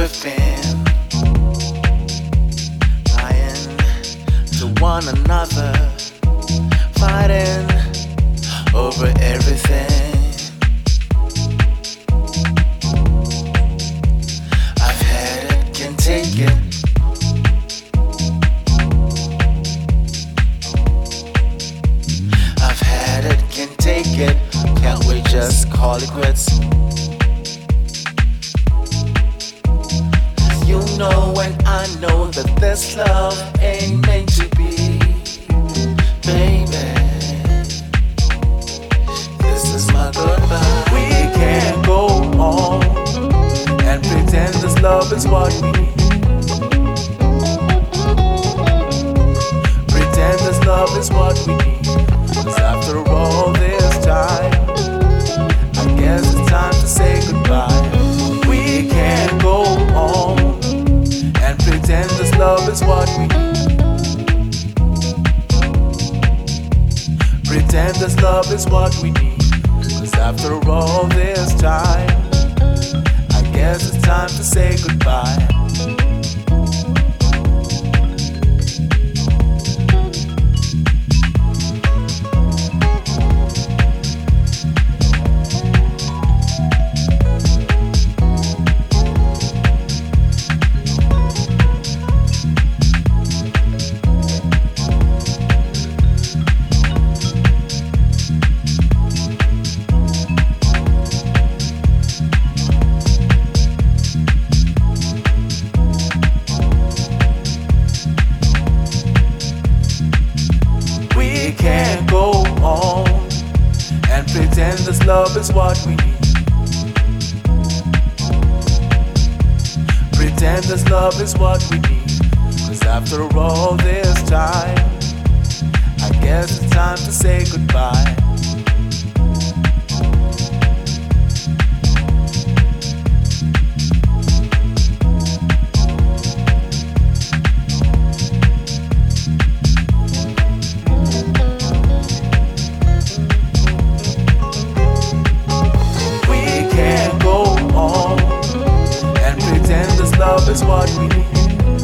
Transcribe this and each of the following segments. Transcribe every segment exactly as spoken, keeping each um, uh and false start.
we've been lying to one another, fighting over everything. I've had it, can't take it. I've had it, can't take it. Can't we just call it quits? You know and I know that this love ain't meant to be, baby. This is my goodbye. We can't go on and pretend this love is what we need. Pretend this love is what we need. 'Cause after all this time, I guess it's time to say goodbye. We can't go on and pretend this love is what we need. Pretend this love is what we need. 'Cause after all this time, I guess it's time to say goodbye. Pretend this love is what we need. Pretend this love is what we need. 'Cause after all this time, I guess it's time to say goodbye. Love is what we need.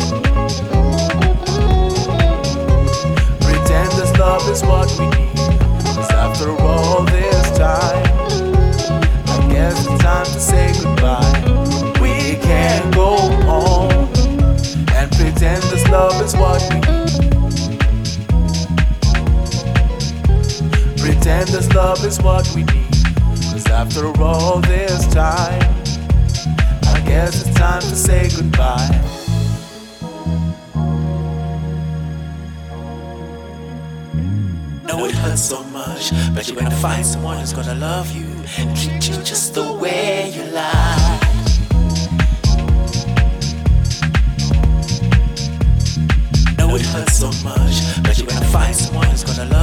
Pretend this love is what we need. 'Cause after all this time, I guess it's time to say goodbye. We can't go on and pretend this love is what we need. Pretend this love is what we need. 'Cause after all this time, I guess it's time to say goodbye. Know it hurts so much, but you're gonna find someone who's gonna love you and treat you just the way you like. Know it hurts so much, but you're gonna find someone who's gonna love you.